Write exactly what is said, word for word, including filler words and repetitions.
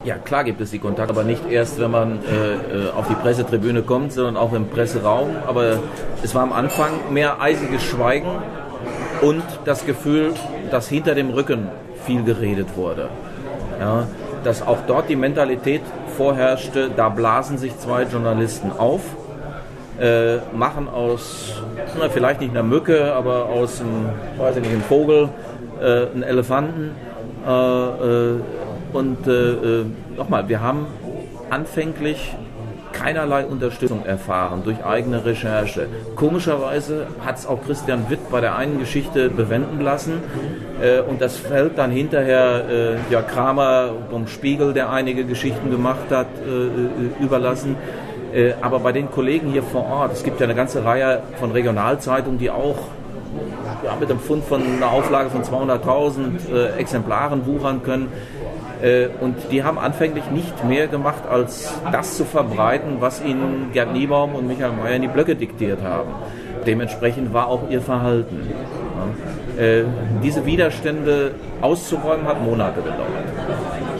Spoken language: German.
Ja, klar gibt es die Kontakte, aber nicht erst, wenn man äh, auf die Pressetribüne kommt, sondern auch im Presseraum. Aber es war am Anfang mehr eisiges Schweigen und das Gefühl, dass hinter dem Rücken viel geredet wurde. Ja, dass auch dort die Mentalität vorherrschte, da blasen sich zwei Journalisten auf, äh, machen aus, na, vielleicht nicht einer Mücke, aber aus einem, weiß ich nicht, einem Vogel, äh, einen Elefanten. Äh, äh, und äh, nochmal, wir haben anfänglich keinerlei Unterstützung erfahren durch eigene Recherche. Komischerweise hat es auch Christian Witt bei der einen Geschichte bewenden lassen äh, und das fällt dann hinterher äh, ja, Kramer vom Spiegel, der einige Geschichten gemacht hat, äh, überlassen. Äh, aber bei den Kollegen hier vor Ort, es gibt ja eine ganze Reihe von Regionalzeitungen, die auch ja, mit dem Fund von einer Auflage von zweihunderttausend äh, Exemplaren wuchern können. Und die haben anfänglich nicht mehr gemacht, als das zu verbreiten, was ihnen Gerd Niebaum und Michael Mayer in die Blöcke diktiert haben. Dementsprechend war auch ihr Verhalten. Ja. Diese Widerstände auszuräumen, hat Monate gedauert.